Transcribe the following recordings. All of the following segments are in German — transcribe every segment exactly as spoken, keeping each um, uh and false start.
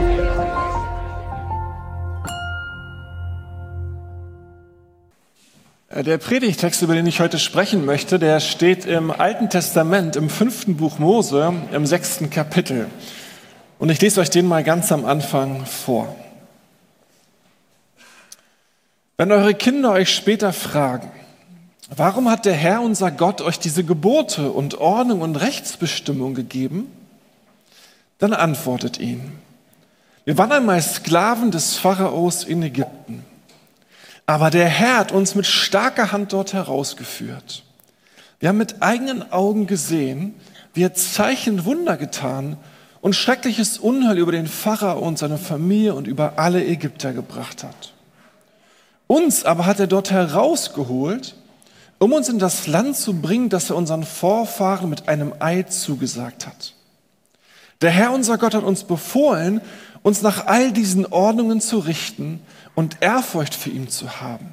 Der Predigtext, über den ich heute sprechen möchte, der steht im Alten Testament, im fünften Buch Mose, im sechsten Kapitel. Und ich lese euch den mal ganz am Anfang vor. Wenn eure Kinder euch später fragen, warum hat der Herr, unser Gott, euch diese Gebote und Ordnung und Rechtsbestimmung gegeben? Dann antwortet ihnen, wir waren einmal Sklaven des Pharaos in Ägypten. Aber der Herr hat uns mit starker Hand dort herausgeführt. Wir haben mit eigenen Augen gesehen, wie er Zeichen und Wunder getan und schreckliches Unheil über den Pharao und seine Familie und über alle Ägypter gebracht hat. Uns aber hat er dort herausgeholt, um uns in das Land zu bringen, das er unseren Vorfahren mit einem Eid zugesagt hat. Der Herr, unser Gott, hat uns befohlen, uns nach all diesen Ordnungen zu richten und Ehrfurcht für ihn zu haben.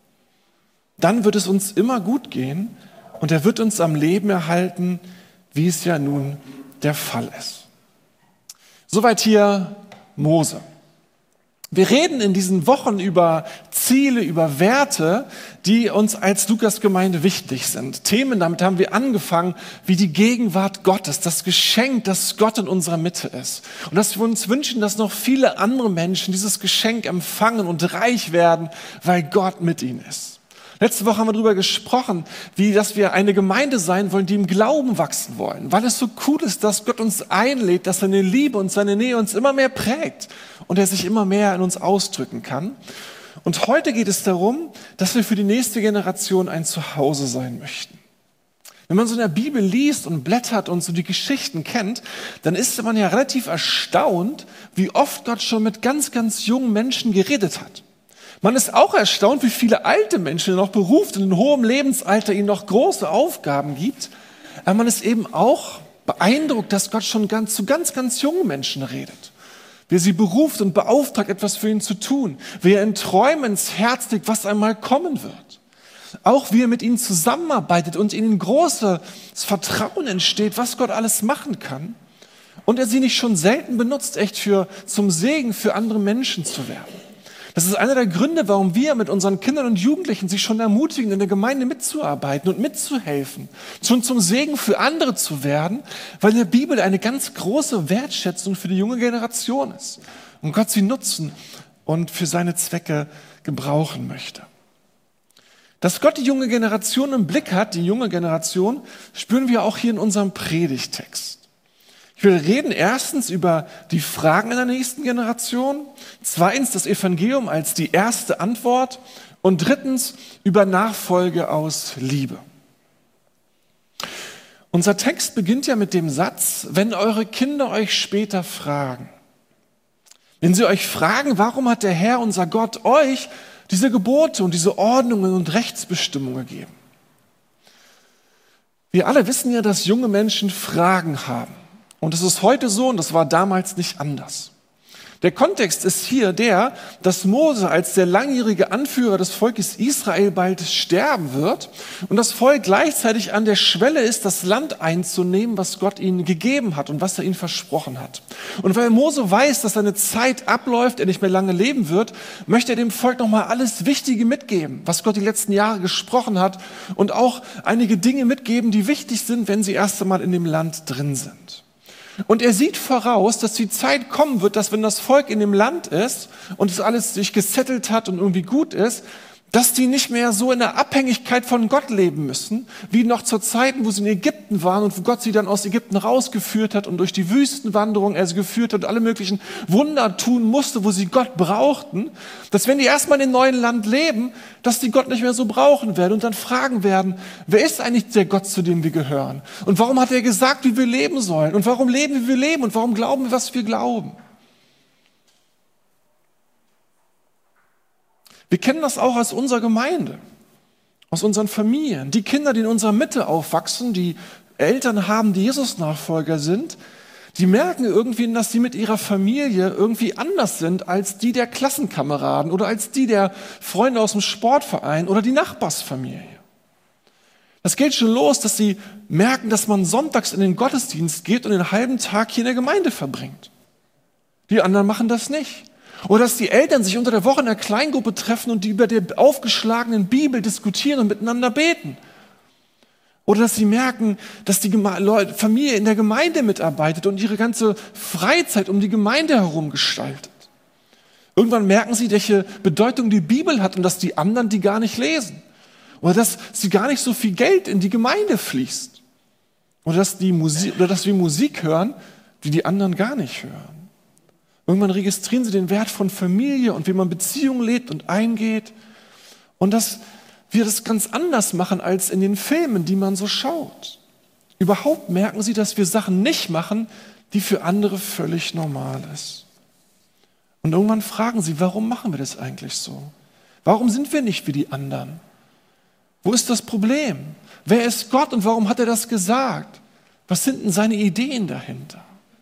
Dann wird es uns immer gut gehen und er wird uns am Leben erhalten, wie es ja nun der Fall ist. Soweit hier Mose. Wir reden in diesen Wochen über Ziele, über Werte, die uns als Lukas-Gemeinde wichtig sind. Themen, damit haben wir angefangen, wie die Gegenwart Gottes, das Geschenk, das Gott in unserer Mitte ist. Und dass wir uns wünschen, dass noch viele andere Menschen dieses Geschenk empfangen und reich werden, weil Gott mit ihnen ist. Letzte Woche haben wir darüber gesprochen, wie, dass wir eine Gemeinde sein wollen, die im Glauben wachsen wollen, weil es so cool ist, dass Gott uns einlädt, dass seine Liebe und seine Nähe uns immer mehr prägt und er sich immer mehr in uns ausdrücken kann. Und heute geht es darum, dass wir für die nächste Generation ein Zuhause sein möchten. Wenn man so in der Bibel liest und blättert und so die Geschichten kennt, dann ist man ja relativ erstaunt, wie oft Gott schon mit ganz, ganz jungen Menschen geredet hat. Man ist auch erstaunt, wie viele alte Menschen noch beruft und in hohem Lebensalter ihnen noch große Aufgaben gibt. Aber man ist eben auch beeindruckt, dass Gott schon ganz, zu ganz, ganz jungen Menschen redet. Wie er sie beruft und beauftragt, etwas für ihn zu tun. Wie er in Träumen ins Herz legt, was einmal kommen wird. Auch wie er mit ihnen zusammenarbeitet und ihnen großes Vertrauen entsteht, was Gott alles machen kann. Und er sie nicht schon selten benutzt, echt für, zum Segen für andere Menschen zu werden. Das ist einer der Gründe, warum wir mit unseren Kindern und Jugendlichen sie schon ermutigen, in der Gemeinde mitzuarbeiten und mitzuhelfen, schon zum Segen für andere zu werden, weil in der Bibel eine ganz große Wertschätzung für die junge Generation ist und Gott sie nutzen und für seine Zwecke gebrauchen möchte. Dass Gott die junge Generation im Blick hat, die junge Generation, spüren wir auch hier in unserem Predigtext. Ich will reden erstens über die Fragen in der nächsten Generation, zweitens das Evangelium als die erste Antwort und drittens über Nachfolge aus Liebe. Unser Text beginnt ja mit dem Satz, wenn eure Kinder euch später fragen. Wenn sie euch fragen, warum hat der Herr, unser Gott, euch diese Gebote und diese Ordnungen und Rechtsbestimmungen gegeben? Wir alle wissen ja, dass junge Menschen Fragen haben. Und das ist heute so und das war damals nicht anders. Der Kontext ist hier der, dass Mose als der langjährige Anführer des Volkes Israel bald sterben wird und das Volk gleichzeitig an der Schwelle ist, das Land einzunehmen, was Gott ihnen gegeben hat und was er ihnen versprochen hat. Und weil Mose weiß, dass seine Zeit abläuft, er nicht mehr lange leben wird, möchte er dem Volk nochmal alles Wichtige mitgeben, was Gott die letzten Jahre gesprochen hat und auch einige Dinge mitgeben, die wichtig sind, wenn sie erst einmal in dem Land drin sind. Und er sieht voraus, dass die Zeit kommen wird, dass wenn das Volk in dem Land ist und es alles sich gesettelt hat und irgendwie gut ist, dass die nicht mehr so in der Abhängigkeit von Gott leben müssen, wie noch zu Zeiten, wo sie in Ägypten waren und wo Gott sie dann aus Ägypten rausgeführt hat und durch die Wüstenwanderung er sie geführt hat und alle möglichen Wunder tun musste, wo sie Gott brauchten, dass wenn die erstmal in dem neuen Land leben, dass die Gott nicht mehr so brauchen werden und dann fragen werden, wer ist eigentlich der Gott, zu dem wir gehören? Und warum hat er gesagt, wie wir leben sollen? Und warum leben wir, wie wir leben? Und warum glauben wir, was wir glauben? Wir kennen das auch aus unserer Gemeinde, aus unseren Familien. Die Kinder, die in unserer Mitte aufwachsen, die Eltern haben, die Jesus-Nachfolger sind, die merken irgendwie, dass sie mit ihrer Familie irgendwie anders sind als die der Klassenkameraden oder als die der Freunde aus dem Sportverein oder die Nachbarsfamilie. Das geht schon los, dass sie merken, dass man sonntags in den Gottesdienst geht und den halben Tag hier in der Gemeinde verbringt. Die anderen machen das nicht. Oder dass die Eltern sich unter der Woche in einer Kleingruppe treffen und die über der aufgeschlagenen Bibel diskutieren und miteinander beten. Oder dass sie merken, dass die Geme- Familie in der Gemeinde mitarbeitet und ihre ganze Freizeit um die Gemeinde herum gestaltet. Irgendwann merken sie, welche Bedeutung die Bibel hat und dass die anderen die gar nicht lesen. Oder dass sie gar nicht so viel Geld in die Gemeinde fließt. Oder dass, die Musik, oder dass wir Musik hören, die die anderen gar nicht hören. Irgendwann registrieren sie den Wert von Familie und wie man Beziehungen lebt und eingeht. Und dass wir das ganz anders machen als in den Filmen, die man so schaut. Überhaupt merken sie, dass wir Sachen nicht machen, die für andere völlig normal ist. Und irgendwann fragen sie, warum machen wir das eigentlich so? Warum sind wir nicht wie die anderen? Wo ist das Problem? Wer ist Gott und warum hat er das gesagt? Was sind denn seine Ideen dahinter?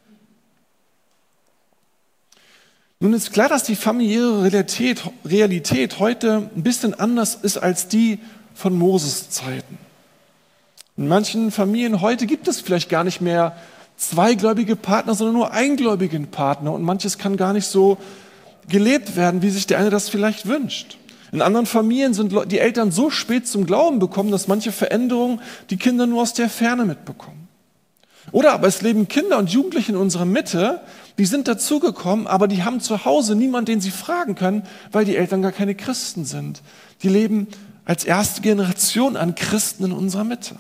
Nun ist klar, dass die familiäre Realität, Realität heute ein bisschen anders ist als die von Moses Zeiten. In manchen Familien heute gibt es vielleicht gar nicht mehr zweigläubige Partner, sondern nur eingläubigen Partner. Und manches kann gar nicht so gelebt werden, wie sich der eine das vielleicht wünscht. In anderen Familien sind die Eltern so spät zum Glauben gekommen, dass manche Veränderungen die Kinder nur aus der Ferne mitbekommen. Oder aber es leben Kinder und Jugendliche in unserer Mitte, die sind dazugekommen, aber die haben zu Hause niemanden, den sie fragen können, weil die Eltern gar keine Christen sind. Die leben als erste Generation an Christen in unserer Mitte.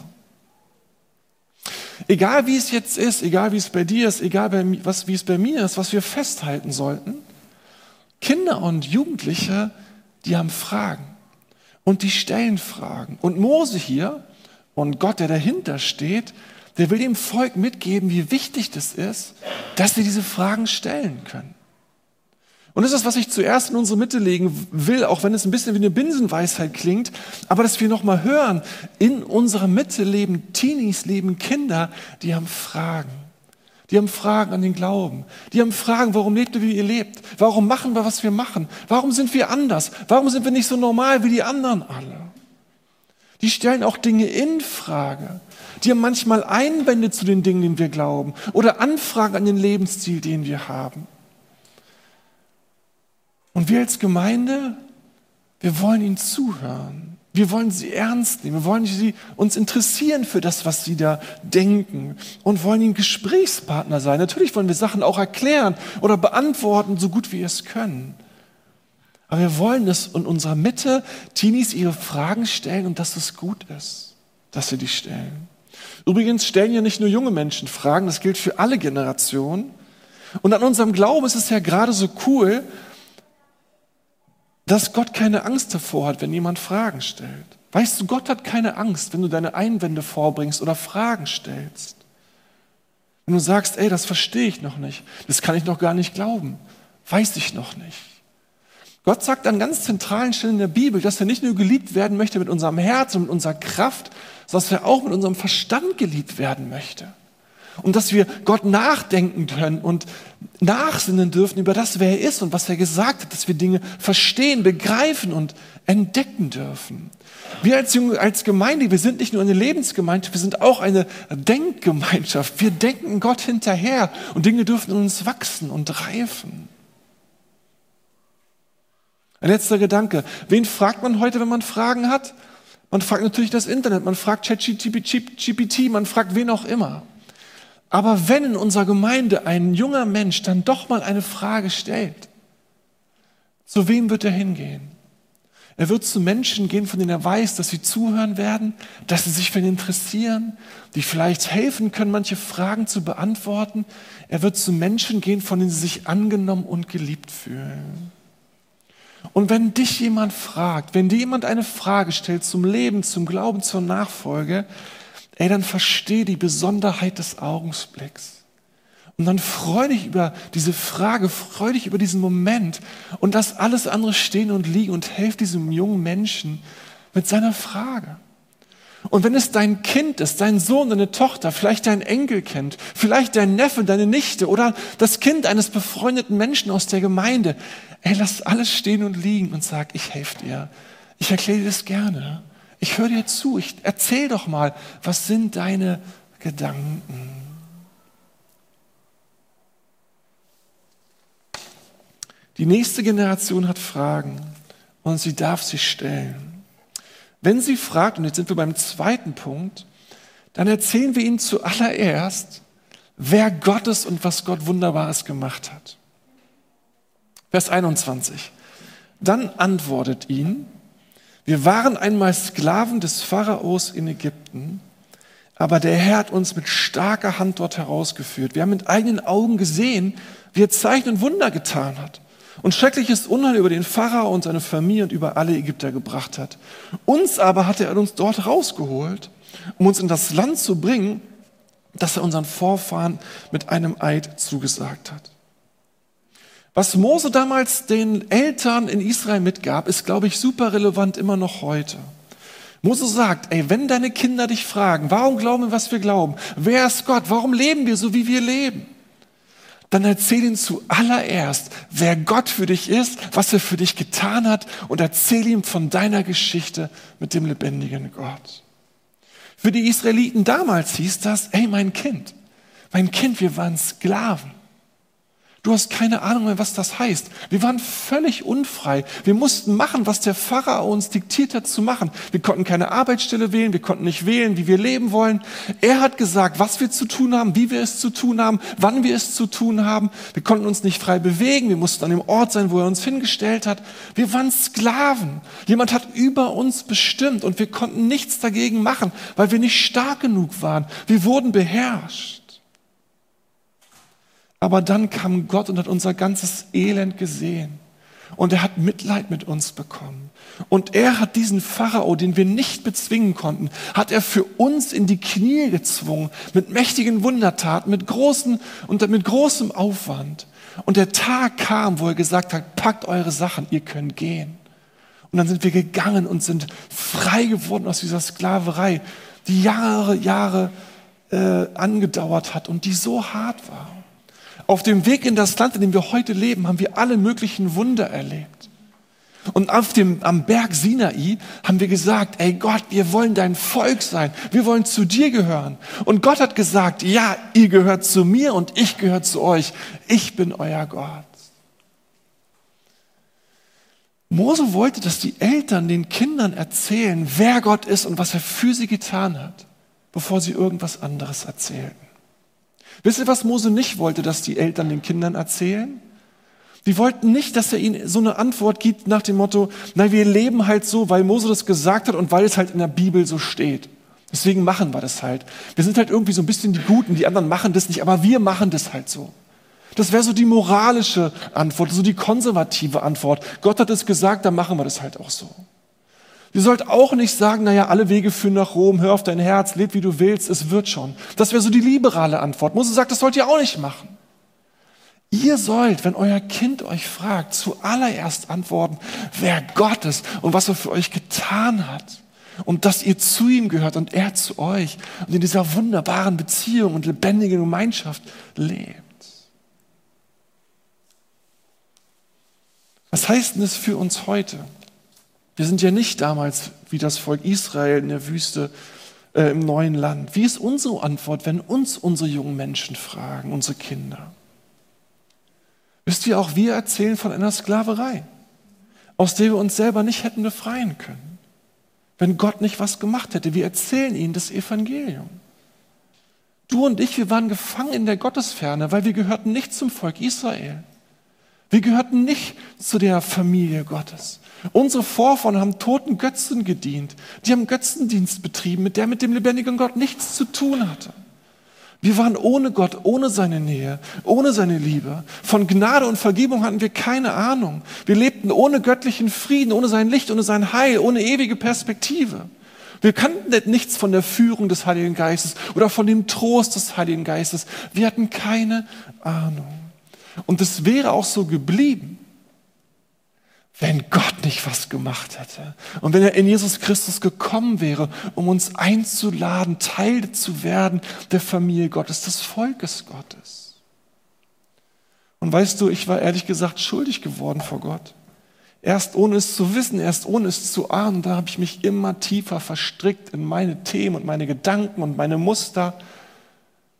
Egal wie es jetzt ist, egal wie es bei dir ist, egal wie es bei mir ist, was wir festhalten sollten, Kinder und Jugendliche, die haben Fragen und die stellen Fragen. Und Mose hier und Gott, der dahinter steht, der will dem Volk mitgeben, wie wichtig das ist, dass sie diese Fragen stellen können. Und das ist, was ich zuerst in unsere Mitte legen will, auch wenn es ein bisschen wie eine Binsenweisheit klingt, aber dass wir nochmal hören, in unserer Mitte leben Teenies, leben Kinder, die haben Fragen. Die haben Fragen an den Glauben. Die haben Fragen, warum lebt ihr, wie ihr lebt? Warum machen wir, was wir machen? Warum sind wir anders? Warum sind wir nicht so normal wie die anderen alle? Die stellen auch Dinge in Frage. Die haben manchmal Einwände zu den Dingen, denen wir glauben, oder Anfragen an den Lebensstil, den wir haben. Und wir als Gemeinde, wir wollen ihnen zuhören. Wir wollen sie ernst nehmen. Wir wollen sie, uns interessieren für das, was sie da denken und wollen ihnen Gesprächspartner sein. Natürlich wollen wir Sachen auch erklären oder beantworten, so gut wie wir es können. Aber wir wollen, dass in unserer Mitte Teenies ihre Fragen stellen und dass es gut ist, dass sie die stellen. Übrigens stellen ja nicht nur junge Menschen Fragen, das gilt für alle Generationen. Und an unserem Glauben ist es ja gerade so cool, dass Gott keine Angst davor hat, wenn jemand Fragen stellt. Weißt du, Gott hat keine Angst, wenn du deine Einwände vorbringst oder Fragen stellst. Wenn du sagst, ey, das verstehe ich noch nicht, das kann ich noch gar nicht glauben, weiß ich noch nicht. Gott sagt an ganz zentralen Stellen in der Bibel, dass er nicht nur geliebt werden möchte mit unserem Herz und mit unserer Kraft, sondern dass er auch mit unserem Verstand geliebt werden möchte. Und dass wir Gott nachdenken können und nachsinnen dürfen über das, wer er ist und was er gesagt hat, dass wir Dinge verstehen, begreifen und entdecken dürfen. Wir als, Junge, als Gemeinde, wir sind nicht nur eine Lebensgemeinschaft, wir sind auch eine Denkgemeinschaft. Wir denken Gott hinterher und Dinge dürfen in uns wachsen und reifen. Ein letzter Gedanke. Wen fragt man heute, wenn man Fragen hat? Man fragt natürlich das Internet, man fragt ChatGPT, man fragt wen auch immer. Aber wenn in unserer Gemeinde ein junger Mensch dann doch mal eine Frage stellt, zu wem wird er hingehen? Er wird zu Menschen gehen, von denen er weiß, dass sie zuhören werden, dass sie sich für ihn interessieren, die vielleicht helfen können, manche Fragen zu beantworten. Er wird zu Menschen gehen, von denen sie sich angenommen und geliebt fühlen. Und wenn dich jemand fragt, wenn dir jemand eine Frage stellt zum Leben, zum Glauben, zur Nachfolge, ey, dann versteh die Besonderheit des Augenblicks. Und dann freu dich über diese Frage, freu dich über diesen Moment und lass alles andere stehen und liegen und helf diesem jungen Menschen mit seiner Frage. Und wenn es dein Kind ist, dein Sohn, deine Tochter, vielleicht dein Enkelkind, vielleicht dein Neffe, deine Nichte oder das Kind eines befreundeten Menschen aus der Gemeinde, ey, lass alles stehen und liegen und sag, ich helfe dir. Ich erkläre dir das gerne. Ich höre dir zu, ich erzähl doch mal, was sind deine Gedanken? Die nächste Generation hat Fragen und sie darf sie stellen. Wenn sie fragt, und jetzt sind wir beim zweiten Punkt, dann erzählen wir ihnen zuallererst, wer Gott ist und was Gott Wunderbares gemacht hat. Vers einundzwanzig. Dann antwortet ihn: Wir waren einmal Sklaven des Pharaos in Ägypten, aber der Herr hat uns mit starker Hand dort herausgeführt. Wir haben mit eigenen Augen gesehen, wie er Zeichen und Wunder getan hat und schreckliches Unheil über den Pharao und seine Familie und über alle Ägypter gebracht hat. Uns aber hat er uns dort rausgeholt, um uns in das Land zu bringen, das er unseren Vorfahren mit einem Eid zugesagt hat. Was Mose damals den Eltern in Israel mitgab, ist, glaube ich, super relevant immer noch heute. Mose sagt, ey, wenn deine Kinder dich fragen, warum glauben wir, was wir glauben? Wer ist Gott? Warum leben wir so, wie wir leben? Dann erzähl ihnen zuallererst, wer Gott für dich ist, was er für dich getan hat, und erzähl ihm von deiner Geschichte mit dem lebendigen Gott. Für die Israeliten damals hieß das, ey, mein Kind, mein Kind, wir waren Sklaven. Du hast keine Ahnung mehr, was das heißt. Wir waren völlig unfrei. Wir mussten machen, was der Pharao uns diktiert hat zu machen. Wir konnten keine Arbeitsstelle wählen, wir konnten nicht wählen, wie wir leben wollen. Er hat gesagt, was wir zu tun haben, wie wir es zu tun haben, wann wir es zu tun haben. Wir konnten uns nicht frei bewegen, wir mussten an dem Ort sein, wo er uns hingestellt hat. Wir waren Sklaven. Jemand hat über uns bestimmt und wir konnten nichts dagegen machen, weil wir nicht stark genug waren. Wir wurden beherrscht. Aber dann kam Gott und hat unser ganzes Elend gesehen. Und er hat Mitleid mit uns bekommen. Und er hat diesen Pharao, den wir nicht bezwingen konnten, hat er für uns in die Knie gezwungen, mit mächtigen Wundertaten, mit großen und mit großem Aufwand. Und der Tag kam, wo er gesagt hat, packt eure Sachen, ihr könnt gehen. Und dann sind wir gegangen und sind frei geworden aus dieser Sklaverei, die Jahre, Jahre äh, angedauert hat und die so hart war. Auf dem Weg in das Land, in dem wir heute leben, haben wir alle möglichen Wunder erlebt. Und auf dem, am Berg Sinai haben wir gesagt, ey Gott, wir wollen dein Volk sein. Wir wollen zu dir gehören. Und Gott hat gesagt, ja, ihr gehört zu mir und ich gehöre zu euch. Ich bin euer Gott. Mose wollte, dass die Eltern den Kindern erzählen, wer Gott ist und was er für sie getan hat, bevor sie irgendwas anderes erzählten. Wisst ihr, was Mose nicht wollte, dass die Eltern den Kindern erzählen? Die wollten nicht, dass er ihnen so eine Antwort gibt nach dem Motto, na, wir leben halt so, weil Mose das gesagt hat und weil es halt in der Bibel so steht. Deswegen machen wir das halt. Wir sind halt irgendwie so ein bisschen die Guten, die anderen machen das nicht, aber wir machen das halt so. Das wäre so die moralische Antwort, so die konservative Antwort. Gott hat es gesagt, dann machen wir das halt auch so. Ihr sollt auch nicht sagen, naja, alle Wege führen nach Rom, hör auf dein Herz, leb wie du willst, es wird schon. Das wäre so die liberale Antwort. Mose sagt, das sollt ihr auch nicht machen. Ihr sollt, wenn euer Kind euch fragt, zuallererst antworten, wer Gott ist und was er für euch getan hat. Und dass ihr zu ihm gehört und er zu euch und in dieser wunderbaren Beziehung und lebendigen Gemeinschaft lebt. Was heißt denn das für uns heute? Wir sind ja nicht damals wie das Volk Israel in der Wüste äh, im neuen Land. Wie ist unsere Antwort, wenn uns unsere jungen Menschen fragen, unsere Kinder? Wisst ihr, auch wir erzählen von einer Sklaverei, aus der wir uns selber nicht hätten befreien können, wenn Gott nicht was gemacht hätte. Wir erzählen ihnen das Evangelium. Du und ich, wir waren gefangen in der Gottesferne, weil wir gehörten nicht zum Volk Israel. Wir gehörten nicht zu der Familie Gottes. Unsere Vorfahren haben toten Götzen gedient. Die haben Götzendienst betrieben, mit der mit dem lebendigen Gott nichts zu tun hatte. Wir waren ohne Gott, ohne seine Nähe, ohne seine Liebe. Von Gnade und Vergebung hatten wir keine Ahnung. Wir lebten ohne göttlichen Frieden, ohne sein Licht, ohne sein Heil, ohne ewige Perspektive. Wir kannten nichts von der Führung des Heiligen Geistes oder von dem Trost des Heiligen Geistes. Wir hatten keine Ahnung. Und es wäre auch so geblieben, wenn Gott nicht was gemacht hätte. Und wenn er in Jesus Christus gekommen wäre, um uns einzuladen, Teil zu werden der Familie Gottes, des Volkes Gottes. Und weißt du, ich war ehrlich gesagt schuldig geworden vor Gott. Erst ohne es zu wissen, erst ohne es zu ahnen, da habe ich mich immer tiefer verstrickt in meine Themen und meine Gedanken und meine Muster.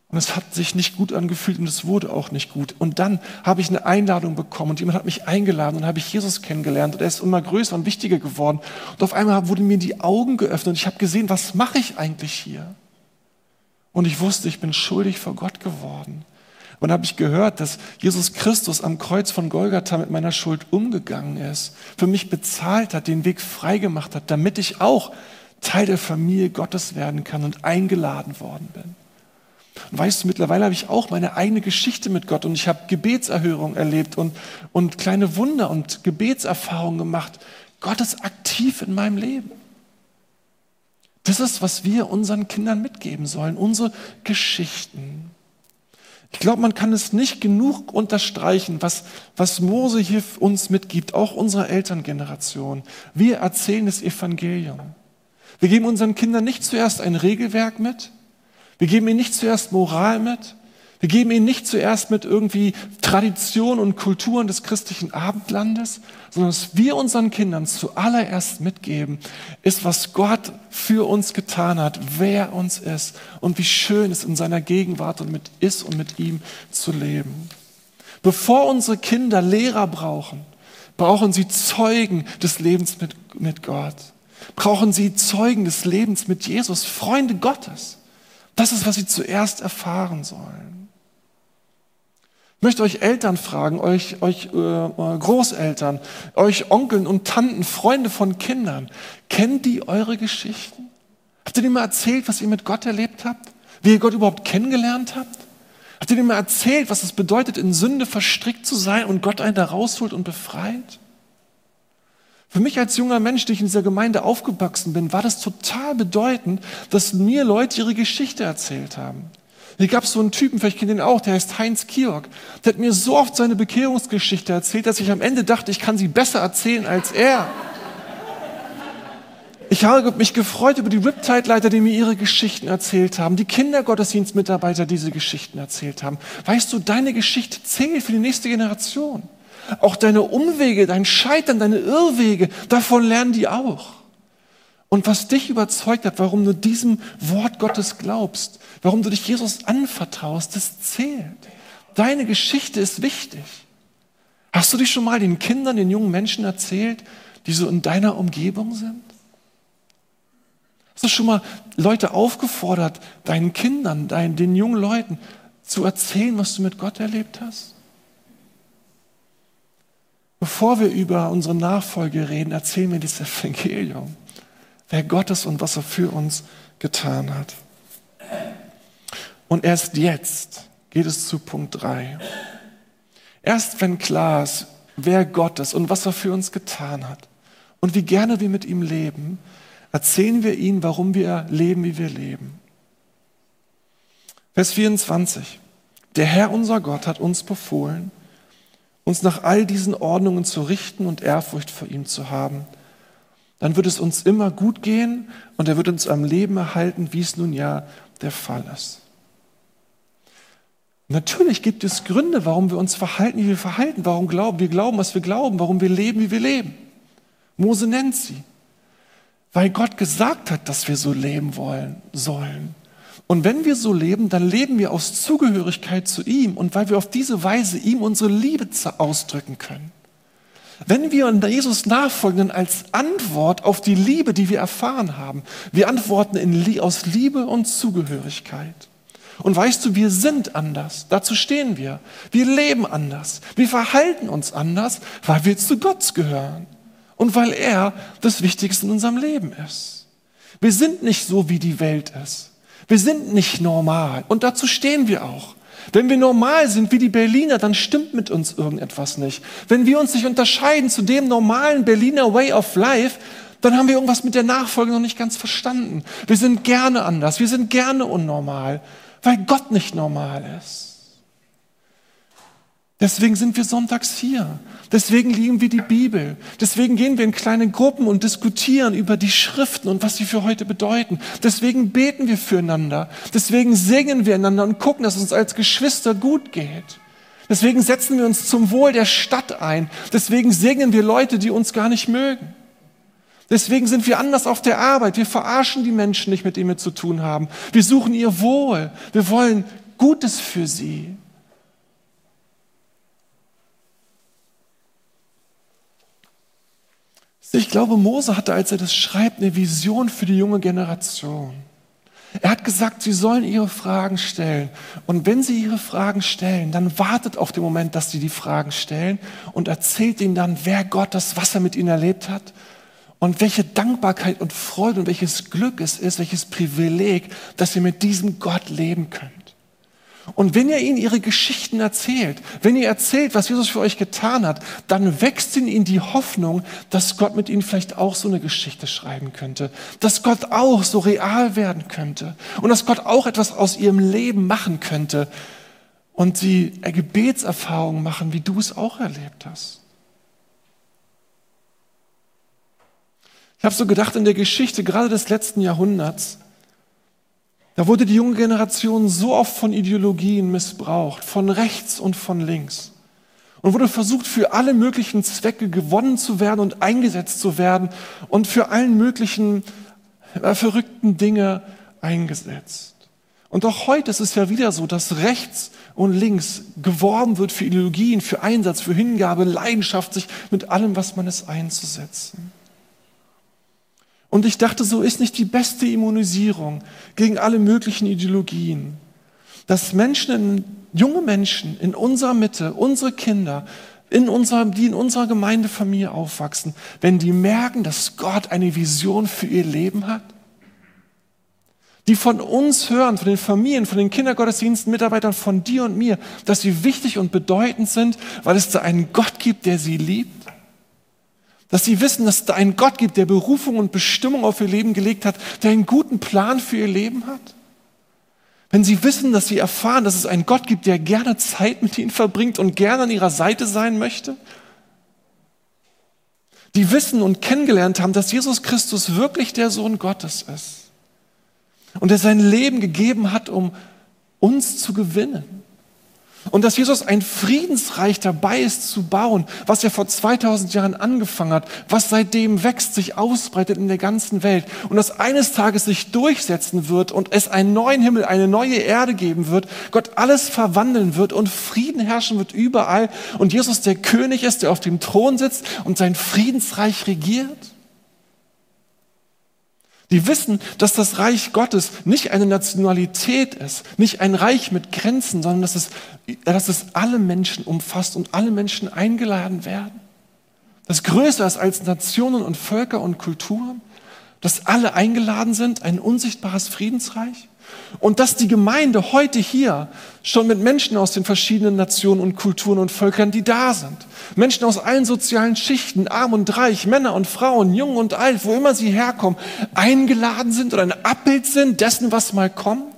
Und es hat sich nicht gut angefühlt und es wurde auch nicht gut. Und dann habe ich eine Einladung bekommen und jemand hat mich eingeladen und habe ich Jesus kennengelernt und er ist immer größer und wichtiger geworden. Und auf einmal wurden mir die Augen geöffnet und ich habe gesehen, was mache ich eigentlich hier? Und ich wusste, ich bin schuldig vor Gott geworden. Und dann habe ich gehört, dass Jesus Christus am Kreuz von Golgatha mit meiner Schuld umgegangen ist, für mich bezahlt hat, den Weg freigemacht hat, damit ich auch Teil der Familie Gottes werden kann und eingeladen worden bin. Und weißt du, mittlerweile habe ich auch meine eigene Geschichte mit Gott und ich habe Gebetserhörung erlebt und, und kleine Wunder und Gebetserfahrungen gemacht. Gott ist aktiv in meinem Leben. Das ist, was wir unseren Kindern mitgeben sollen, unsere Geschichten. Ich glaube, man kann es nicht genug unterstreichen, was, was Mose hier uns mitgibt, auch unserer Elterngeneration. Wir erzählen das Evangelium. Wir geben unseren Kindern nicht zuerst ein Regelwerk mit, wir geben ihnen nicht zuerst Moral mit, wir geben ihnen nicht zuerst mit irgendwie Tradition und Kulturen des christlichen Abendlandes, sondern was wir unseren Kindern zuallererst mitgeben, ist, was Gott für uns getan hat, wer uns ist und wie schön es in seiner Gegenwart und mit ist und mit ihm zu leben. Bevor unsere Kinder Lehrer brauchen, brauchen sie Zeugen des Lebens mit, mit Gott. Brauchen sie Zeugen des Lebens mit Jesus, Freunde Gottes. Das ist, was sie zuerst erfahren sollen. Ich möchte euch Eltern fragen, euch, euch äh, Großeltern, euch Onkeln und Tanten, Freunde von Kindern. Kennt die eure Geschichten? Habt ihr denen mal erzählt, was ihr mit Gott erlebt habt? Wie ihr Gott überhaupt kennengelernt habt? Habt ihr denen mal erzählt, was es bedeutet, in Sünde verstrickt zu sein und Gott einen da rausholt und befreit? Für mich als junger Mensch, der ich in dieser Gemeinde aufgewachsen bin, war das total bedeutend, dass mir Leute ihre Geschichte erzählt haben. Hier gab es so einen Typen, vielleicht kennt ihr ihn auch, der heißt Heinz Kiork. Der hat mir so oft seine Bekehrungsgeschichte erzählt, dass ich am Ende dachte, ich kann sie besser erzählen als er. Ich habe mich gefreut über die Riptide-Leiter, die mir ihre Geschichten erzählt haben, die Kindergottesdienstmitarbeiter, die diese Geschichten erzählt haben. Weißt du, deine Geschichte zählt für die nächste Generation. Auch deine Umwege, dein Scheitern, deine Irrwege, davon lernen die auch. Und was dich überzeugt hat, warum du diesem Wort Gottes glaubst, warum du dich Jesus anvertraust, das zählt. Deine Geschichte ist wichtig. Hast du dich schon mal den Kindern, den jungen Menschen erzählt, die so in deiner Umgebung sind? Hast du schon mal Leute aufgefordert, deinen Kindern, deinen, den jungen Leuten zu erzählen, was du mit Gott erlebt hast? Bevor wir über unsere Nachfolge reden, erzählen wir das Evangelium, wer Gott ist und was er für uns getan hat. Und erst jetzt geht es zu Punkt drei. Erst wenn klar ist, wer Gott ist und was er für uns getan hat und wie gerne wir mit ihm leben, erzählen wir ihm, warum wir leben, wie wir leben. Vers vierundzwanzig. Der Herr, unser Gott, hat uns befohlen, uns nach all diesen Ordnungen zu richten und Ehrfurcht vor ihm zu haben. Dann wird es uns immer gut gehen und er wird uns am Leben erhalten, wie es nun ja der Fall ist. Natürlich gibt es Gründe, warum wir uns verhalten, wie wir verhalten, warum glauben, wir glauben, was wir glauben, warum wir leben, wie wir leben. Mose nennt sie. Weil Gott gesagt hat, dass wir so leben wollen, sollen. Und wenn wir so leben, dann leben wir aus Zugehörigkeit zu ihm und weil wir auf diese Weise ihm unsere Liebe ausdrücken können. Wenn wir Jesus nachfolgen, dann als Antwort auf die Liebe, die wir erfahren haben. Wir antworten in, aus Liebe und Zugehörigkeit. Und weißt du, wir sind anders. Dazu stehen wir. Wir leben anders. Wir verhalten uns anders, weil wir zu Gott gehören. Und weil er das Wichtigste in unserem Leben ist. Wir sind nicht so, wie die Welt ist. Wir sind nicht normal. Und dazu stehen wir auch. Wenn wir normal sind wie die Berliner, dann stimmt mit uns irgendetwas nicht. Wenn wir uns nicht unterscheiden zu dem normalen Berliner Way of Life, dann haben wir irgendwas mit der Nachfolge noch nicht ganz verstanden. Wir sind gerne anders. Wir sind gerne unnormal, weil Gott nicht normal ist. Deswegen sind wir sonntags hier. Deswegen lieben wir die Bibel. Deswegen gehen wir in kleine Gruppen und diskutieren über die Schriften und was sie für heute bedeuten. Deswegen beten wir füreinander. Deswegen singen wir einander und gucken, dass es uns als Geschwister gut geht. Deswegen setzen wir uns zum Wohl der Stadt ein. Deswegen segnen wir Leute, die uns gar nicht mögen. Deswegen sind wir anders auf der Arbeit. Wir verarschen die Menschen nicht, mit denen wir zu tun haben. Wir suchen ihr Wohl. Wir wollen Gutes für sie. Ich glaube, Mose hatte, als er das schreibt, eine Vision für die junge Generation. Er hat gesagt, sie sollen ihre Fragen stellen. Und wenn sie ihre Fragen stellen, dann wartet auf den Moment, dass sie die Fragen stellen und erzählt ihnen dann, wer Gott ist, was er mit ihnen erlebt hat und welche Dankbarkeit und Freude und welches Glück es ist, welches Privileg, dass ihr mit diesem Gott leben könnt. Und wenn ihr ihnen ihre Geschichten erzählt, wenn ihr erzählt, was Jesus für euch getan hat, dann wächst in ihnen die Hoffnung, dass Gott mit ihnen vielleicht auch so eine Geschichte schreiben könnte, dass Gott auch so real werden könnte und dass Gott auch etwas aus ihrem Leben machen könnte und sie Gebetserfahrungen machen, wie du es auch erlebt hast. Ich habe so gedacht, in der Geschichte gerade des letzten Jahrhunderts, da wurde die junge Generation so oft von Ideologien missbraucht, von rechts und von links. Und wurde versucht, für alle möglichen Zwecke gewonnen zu werden und eingesetzt zu werden und für allen möglichen äh, verrückten Dinge eingesetzt. Und auch heute ist es ja wieder so, dass rechts und links geworben wird für Ideologien, für Einsatz, für Hingabe, Leidenschaft, sich mit allem, was man ist, einzusetzen. Und ich dachte, so ist nicht die beste Immunisierung gegen alle möglichen Ideologien, dass Menschen, junge Menschen in unserer Mitte, unsere Kinder, in unserer, die in unserer Gemeindefamilie aufwachsen, wenn die merken, dass Gott eine Vision für ihr Leben hat, die von uns hören, von den Familien, von den Kindergottesdiensten, Mitarbeitern, von dir und mir, dass sie wichtig und bedeutend sind, weil es da einen Gott gibt, der sie liebt. Dass sie wissen, dass es da einen Gott gibt, der Berufung und Bestimmung auf ihr Leben gelegt hat, der einen guten Plan für ihr Leben hat. Wenn sie wissen, dass sie erfahren, dass es einen Gott gibt, der gerne Zeit mit ihnen verbringt und gerne an ihrer Seite sein möchte. Die wissen und kennengelernt haben, dass Jesus Christus wirklich der Sohn Gottes ist. Und der sein Leben gegeben hat, um uns zu gewinnen. Und dass Jesus ein Friedensreich dabei ist zu bauen, was er vor zweitausend Jahren angefangen hat, was seitdem wächst, sich ausbreitet in der ganzen Welt und das eines Tages sich durchsetzen wird und es einen neuen Himmel, eine neue Erde geben wird, Gott alles verwandeln wird und Frieden herrschen wird überall und Jesus der König ist, der auf dem Thron sitzt und sein Friedensreich regiert. Die wissen, dass das Reich Gottes nicht eine Nationalität ist, nicht ein Reich mit Grenzen, sondern dass es, dass es alle Menschen umfasst und alle Menschen eingeladen werden. Das größer ist als Nationen und Völker und Kulturen, dass alle eingeladen sind, ein unsichtbares Friedensreich. Und dass die Gemeinde heute hier schon mit Menschen aus den verschiedenen Nationen und Kulturen und Völkern, die da sind. Menschen aus allen sozialen Schichten, arm und reich, Männer und Frauen, jung und alt, wo immer sie herkommen, eingeladen sind oder ein Abbild sind dessen, was mal kommt.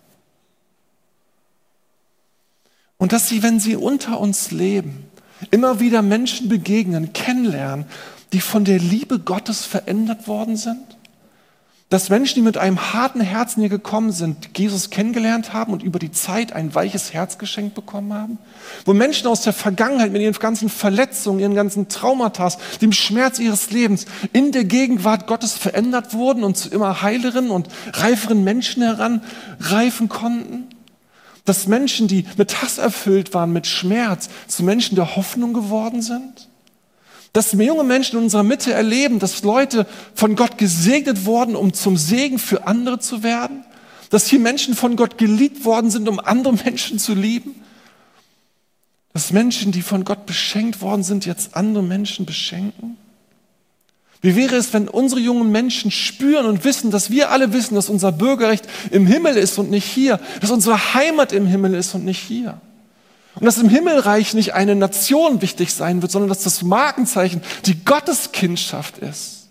Und dass sie, wenn sie unter uns leben, immer wieder Menschen begegnen, kennenlernen, die von der Liebe Gottes verändert worden sind. Dass Menschen, die mit einem harten Herzen hier gekommen sind, Jesus kennengelernt haben und über die Zeit ein weiches Herz geschenkt bekommen haben. Wo Menschen aus der Vergangenheit mit ihren ganzen Verletzungen, ihren ganzen Traumata, dem Schmerz ihres Lebens in der Gegenwart Gottes verändert wurden und zu immer heileren und reiferen Menschen heranreifen konnten. Dass Menschen, die mit Hass erfüllt waren, mit Schmerz, zu Menschen der Hoffnung geworden sind. Dass junge Menschen in unserer Mitte erleben, dass Leute von Gott gesegnet wurden, um zum Segen für andere zu werden. Dass hier Menschen von Gott geliebt worden sind, um andere Menschen zu lieben. Dass Menschen, die von Gott beschenkt worden sind, jetzt andere Menschen beschenken. Wie wäre es, wenn unsere jungen Menschen spüren und wissen, dass wir alle wissen, dass unser Bürgerrecht im Himmel ist und nicht hier. Dass unsere Heimat im Himmel ist und nicht hier. Und dass im Himmelreich nicht eine Nation wichtig sein wird, sondern dass das Markenzeichen die Gotteskindschaft ist.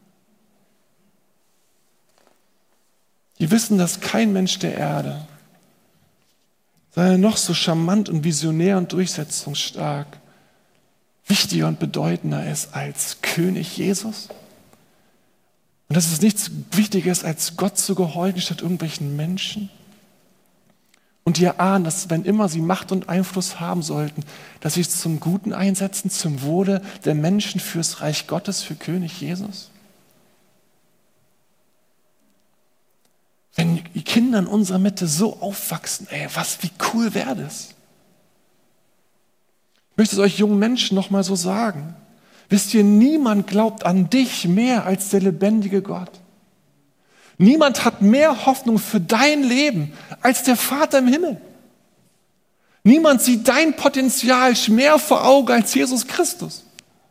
Die wissen, dass kein Mensch der Erde, sei er noch so charmant und visionär und durchsetzungsstark, wichtiger und bedeutender ist als König Jesus. Und dass es nichts wichtiger ist, als Gott zu gehorchen statt irgendwelchen Menschen. Und die erahnen, dass wenn immer sie Macht und Einfluss haben sollten, dass sie es zum Guten einsetzen, zum Wohle der Menschen, fürs Reich Gottes, für König Jesus. Wenn Kinder in unserer Mitte so aufwachsen. Ey, was, wie cool wäre das? Ich möchte es euch jungen Menschen nochmal so sagen. Wisst ihr, niemand glaubt an dich mehr als der lebendige Gott. Niemand hat mehr Hoffnung für dein Leben als der Vater im Himmel. Niemand sieht dein Potenzial mehr vor Augen als Jesus Christus.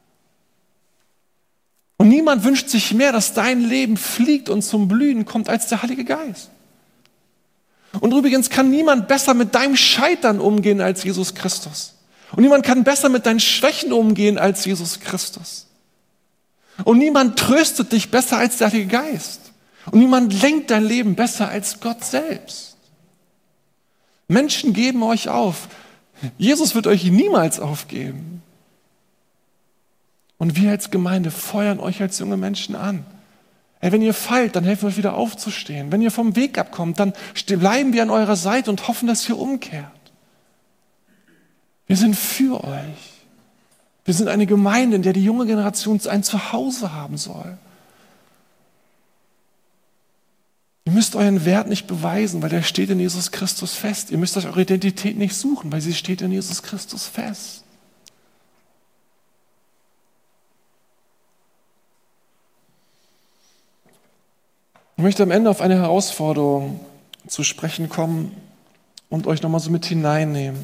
Und niemand wünscht sich mehr, dass dein Leben fliegt und zum Blühen kommt als der Heilige Geist. Und übrigens kann niemand besser mit deinem Scheitern umgehen als Jesus Christus. Und niemand kann besser mit deinen Schwächen umgehen als Jesus Christus. Und niemand tröstet dich besser als der Heilige Geist. Und niemand lenkt dein Leben besser als Gott selbst. Menschen geben euch auf. Jesus wird euch niemals aufgeben. Und wir als Gemeinde feuern euch als junge Menschen an. Ey, wenn ihr fallt, dann helfen wir euch wieder aufzustehen. Wenn ihr vom Weg abkommt, dann bleiben wir an eurer Seite und hoffen, dass ihr umkehrt. Wir sind für euch. Wir sind eine Gemeinde, in der die junge Generation ein Zuhause haben soll. Ihr müsst euren Wert nicht beweisen, weil der steht in Jesus Christus fest. Ihr müsst euch eure Identität nicht suchen, weil sie steht in Jesus Christus fest. Ich möchte am Ende auf eine Herausforderung zu sprechen kommen und euch nochmal so mit hineinnehmen.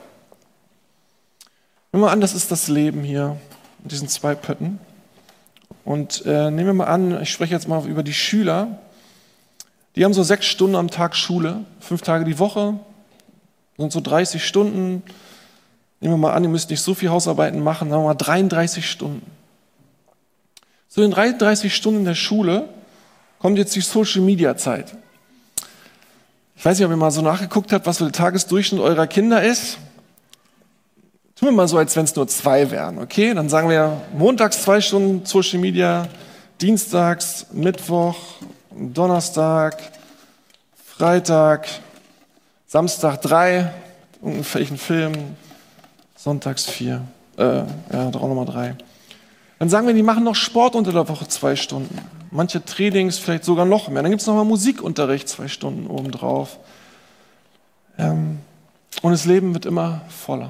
Nehmen wir mal an, das ist das Leben hier in diesen zwei Pötten. Und äh, nehmen wir mal an, ich spreche jetzt mal über die Schüler. Die haben so sechs Stunden am Tag Schule, fünf Tage die Woche, sind so dreißig Stunden. Nehmen wir mal an, ihr müsst nicht so viel Hausarbeiten machen, sagen wir mal dreiunddreißig Stunden. Zu den dreiunddreißig Stunden der Schule kommt jetzt die Social-Media-Zeit. Ich weiß nicht, ob ihr mal so nachgeguckt habt, was so der Tagesdurchschnitt eurer Kinder ist. Tun wir mal so, als wenn es nur zwei wären, okay? Dann sagen wir montags zwei Stunden Social Media, dienstags, Mittwoch, Donnerstag, Freitag, Samstag drei, irgendwelchen Film, sonntags vier, äh, ja, auch nochmal drei. Dann sagen wir, die machen noch Sport unter der Woche zwei Stunden. Manche Trainings vielleicht sogar noch mehr. Dann gibt es nochmal Musikunterricht zwei Stunden obendrauf. Ähm, und das Leben wird immer voller.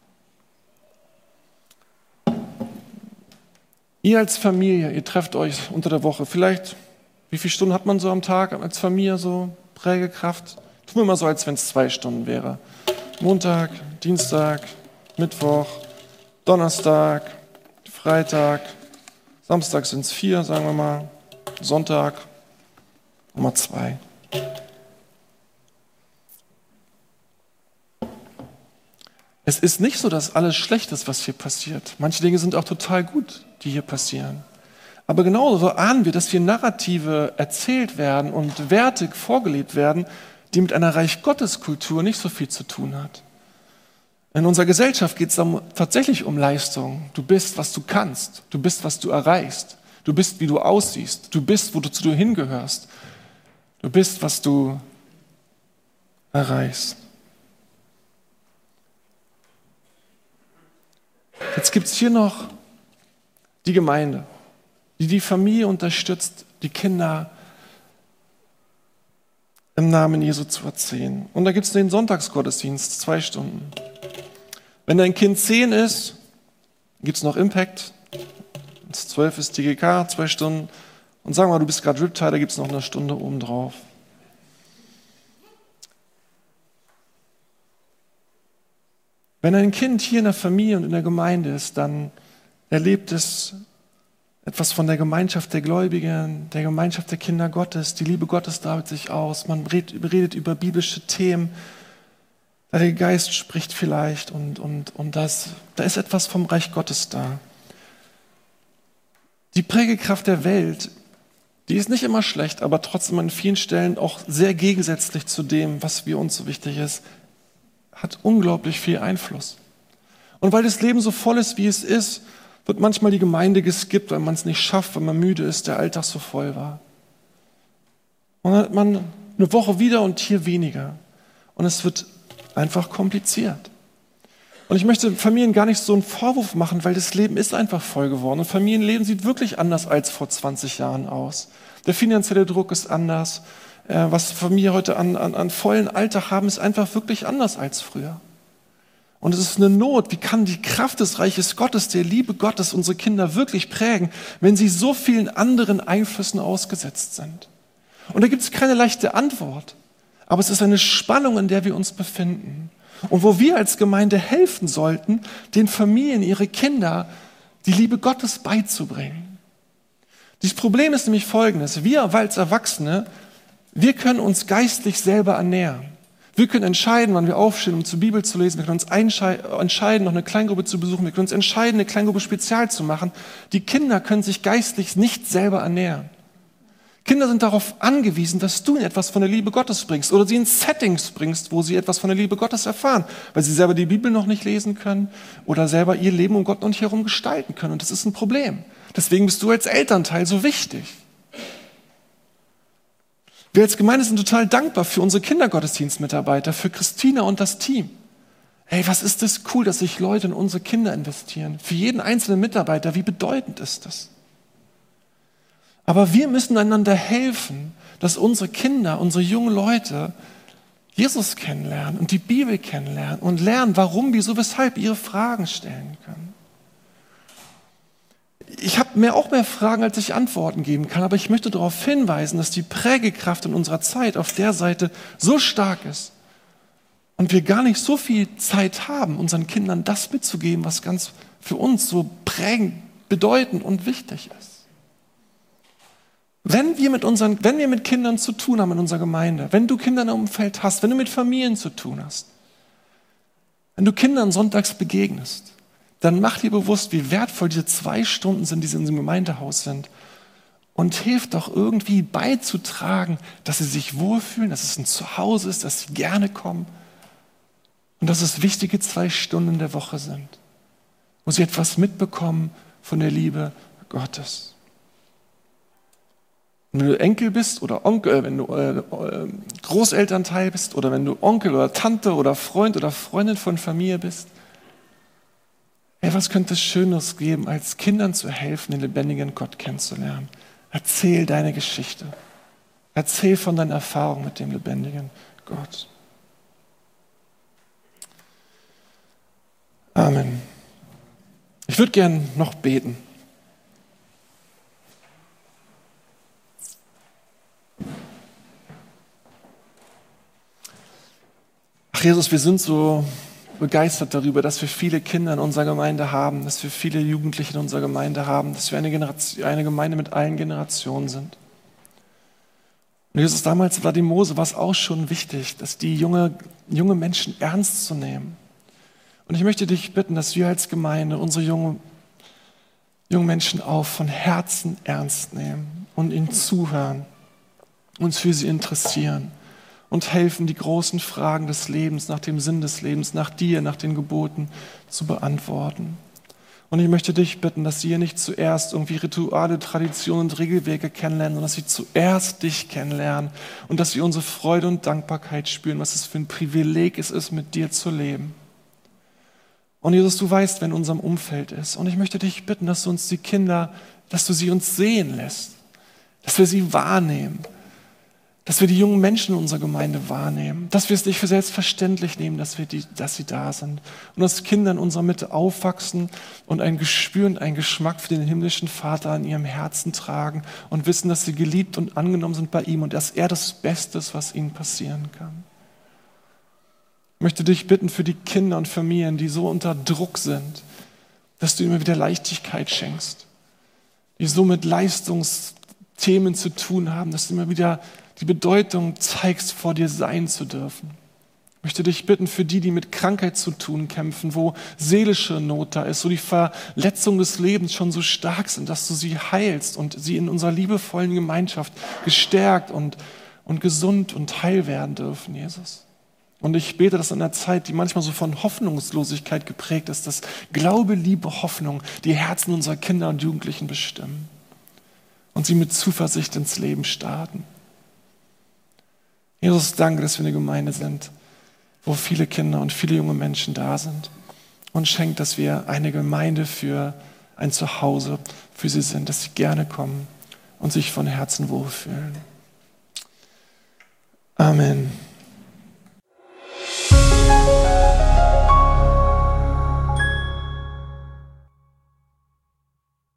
Ihr als Familie, ihr trefft euch unter der Woche. Vielleicht, wie viele Stunden hat man so am Tag als Familie, so Prägekraft? Tun wir mal so, als wenn es zwei Stunden wäre. Montag, Dienstag, Mittwoch, Donnerstag, Freitag, Samstag sind es vier, sagen wir mal, Sonntag, Nummer zwei. Es ist nicht so, dass alles schlecht ist, was hier passiert. Manche Dinge sind auch total gut, die hier passieren. Aber genauso ahnen wir, dass hier Narrative erzählt werden und Werte vorgelebt werden, die mit einer Reich-Gottes-Kultur nicht so viel zu tun hat. In unserer Gesellschaft geht es tatsächlich um Leistung. Du bist, was du kannst. Du bist, was du erreichst. Du bist, wie du aussiehst. Du bist, wozu du hingehörst. Du bist, was du erreichst. Jetzt gibt es hier noch die Gemeinde, die die Familie unterstützt, die Kinder im Namen Jesu zu erziehen. Und da gibt es den Sonntagsgottesdienst, zwei Stunden. Wenn dein Kind zehn ist, gibt es noch Impact. Wenn es zwölf ist, T G K, zwei Stunden. Und sagen wir mal, du bist gerade Riptide, da gibt es noch eine Stunde obendrauf. Wenn ein Kind hier in der Familie und in der Gemeinde ist, dann erlebt es etwas von der Gemeinschaft der Gläubigen, der Gemeinschaft der Kinder Gottes. Die Liebe Gottes drückt sich aus. Man redet über biblische Themen. Der Heilige Geist spricht vielleicht und, und, und das, da ist etwas vom Reich Gottes da. Die Prägekraft der Welt, die ist nicht immer schlecht, aber trotzdem an vielen Stellen auch sehr gegensätzlich zu dem, was für uns so wichtig ist, hat unglaublich viel Einfluss. Und weil das Leben so voll ist, wie es ist, wird manchmal die Gemeinde geskippt, weil man es nicht schafft, weil man müde ist, der Alltag so voll war. Und dann hat man eine Woche wieder und hier weniger. Und es wird einfach kompliziert. Und ich möchte Familien gar nicht so einen Vorwurf machen, weil das Leben ist einfach voll geworden. Und Familienleben sieht wirklich anders als vor zwanzig Jahren aus. Der finanzielle Druck ist anders. äh, was Familie heute an, an, an vollen Alltag haben, ist einfach wirklich anders als früher. Und es ist eine Not. Wie kann die Kraft des Reiches Gottes, der Liebe Gottes, unsere Kinder wirklich prägen, wenn sie so vielen anderen Einflüssen ausgesetzt sind? Und da gibt es keine leichte Antwort. Aber es ist eine Spannung, in der wir uns befinden. Und wo wir als Gemeinde helfen sollten, den Familien, ihre Kinder, die Liebe Gottes beizubringen. Dieses Problem ist nämlich folgendes. Wir als Erwachsene, wir können uns geistlich selber ernähren. Wir können entscheiden, wann wir aufstehen, um zur Bibel zu lesen. Wir können uns entscheiden, noch eine Kleingruppe zu besuchen. Wir können uns entscheiden, eine Kleingruppe spezial zu machen. Die Kinder können sich geistlich nicht selber ernähren. Kinder sind darauf angewiesen, dass du ihnen etwas von der Liebe Gottes bringst oder sie in Settings bringst, wo sie etwas von der Liebe Gottes erfahren, weil sie selber die Bibel noch nicht lesen können oder selber ihr Leben um Gott noch nicht herum gestalten können. Und das ist ein Problem. Deswegen bist du als Elternteil so wichtig. Wir als Gemeinde sind total dankbar für unsere Kindergottesdienstmitarbeiter, für Christina und das Team. Hey, was ist das cool, dass sich Leute in unsere Kinder investieren. Für jeden einzelnen Mitarbeiter, wie bedeutend ist das? Aber wir müssen einander helfen, dass unsere Kinder, unsere jungen Leute Jesus kennenlernen und die Bibel kennenlernen und lernen, warum, wieso, weshalb, ihre Fragen stellen können. Ich habe mir auch mehr Fragen, als ich Antworten geben kann, aber ich möchte darauf hinweisen, dass die Prägekraft in unserer Zeit auf der Seite so stark ist und wir gar nicht so viel Zeit haben, unseren Kindern das mitzugeben, was ganz für uns so prägend, bedeutend und wichtig ist. Wenn wir mit unseren, wenn wir mit Kindern zu tun haben in unserer Gemeinde, wenn du Kinder im Umfeld hast, wenn du mit Familien zu tun hast, wenn du Kindern sonntags begegnest, dann mach dir bewusst, wie wertvoll diese zwei Stunden sind, die sie in diesem Gemeindehaus sind. Und hilf doch irgendwie beizutragen, dass sie sich wohlfühlen, dass es ein Zuhause ist, dass sie gerne kommen und dass es wichtige zwei Stunden in der Woche sind, wo sie etwas mitbekommen von der Liebe Gottes. Wenn du Enkel bist oder Onkel, wenn du äh, Großelternteil bist oder wenn du Onkel oder Tante oder Freund oder Freundin von Familie bist, hey, was könnte es Schöneres geben, als Kindern zu helfen, den lebendigen Gott kennenzulernen? Erzähl deine Geschichte. Erzähl von deinen Erfahrungen mit dem lebendigen Gott. Amen. Ich würde gern noch beten. Ach Jesus, wir sind so begeistert darüber, dass wir viele Kinder in unserer Gemeinde haben, dass wir viele Jugendliche in unserer Gemeinde haben, dass wir eine, Generation, eine Gemeinde mit allen Generationen sind. Und Jesus, damals war dem Mose war es auch schon wichtig, dass die junge, junge Menschen ernst zu nehmen. Und ich möchte dich bitten, dass wir als Gemeinde unsere jungen, jungen Menschen auch von Herzen ernst nehmen und ihnen zuhören, uns für sie interessieren und helfen, die großen Fragen des Lebens, nach dem Sinn des Lebens, nach dir, nach den Geboten zu beantworten. Und ich möchte dich bitten, dass sie hier nicht zuerst irgendwie Rituale, Traditionen und Regelwerke kennenlernen, sondern dass sie zuerst dich kennenlernen und dass sie unsere Freude und Dankbarkeit spüren, was es für ein Privileg es ist, mit dir zu leben. Und Jesus, du weißt, wer in unserem Umfeld ist. Und ich möchte dich bitten, dass du uns die Kinder, dass du sie uns sehen lässt, dass wir sie wahrnehmen, dass wir die jungen Menschen in unserer Gemeinde wahrnehmen, dass wir es nicht für selbstverständlich nehmen, dass, wir die, dass sie da sind und dass Kinder in unserer Mitte aufwachsen und ein Gespür und einen Geschmack für den himmlischen Vater in ihrem Herzen tragen und wissen, dass sie geliebt und angenommen sind bei ihm und dass er das Beste ist, was ihnen passieren kann. Ich möchte dich bitten für die Kinder und Familien, die so unter Druck sind, dass du immer wieder Leichtigkeit schenkst, die so mit Leistungsthemen zu tun haben, dass du immer wieder die Bedeutung zeigst, vor dir sein zu dürfen. Ich möchte dich bitten für die, die mit Krankheit zu tun kämpfen, wo seelische Not da ist, wo die Verletzungen des Lebens schon so stark sind, dass du sie heilst und sie in unserer liebevollen Gemeinschaft gestärkt und, und gesund und heil werden dürfen, Jesus. Und ich bete, dass in einer Zeit, die manchmal so von Hoffnungslosigkeit geprägt ist, dass Glaube, Liebe, Hoffnung die Herzen unserer Kinder und Jugendlichen bestimmen und sie mit Zuversicht ins Leben starten. Jesus, danke, dass wir eine Gemeinde sind, wo viele Kinder und viele junge Menschen da sind. Und schenk, dass wir eine Gemeinde für ein Zuhause für sie sind, dass sie gerne kommen und sich von Herzen wohlfühlen. Amen.